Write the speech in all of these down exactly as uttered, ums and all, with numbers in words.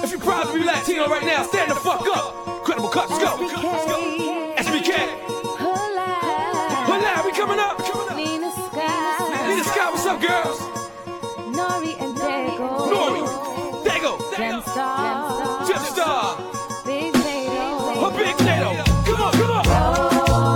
If you're proud to be Latino right now, stand the fuck up. Incredible Cuts, let's go. Let's go. S B K. Hola, we coming up. Nina Sky. Nina Sky, what's up, girls? Nori and Dago. Nori, Dago, Gemstar. Gemstar. Big Nato. Oh, Big Nato. Come on, come on.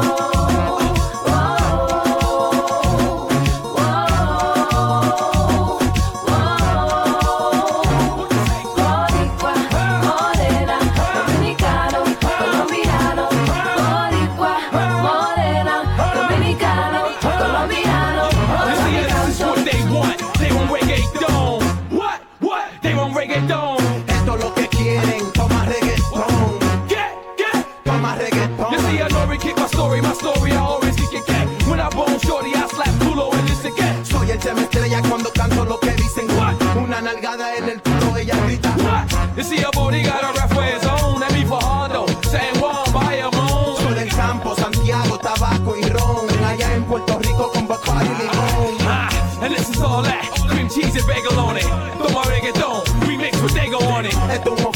Esto es lo que quieren, toma reggaetón. Get, get, toma reggaetón. You see, I know we kick my story, my story, I always kick it cat. When I bone shorty, I slap culo and this again. Soy el tema estrella cuando canto lo que dicen. What? Una nalgada en el culo, ella grita. What? You see, a body got a ref for his own. That me for Hondo, San Juan, Bayamón. Soy del campo, Santiago, tabaco y ron. Allá en Puerto Rico con Bacardi y limón. Ah, and this is all that. Cream cheese and bagel on it. Throw my reggaeton, remix with Dago on it. Esto es un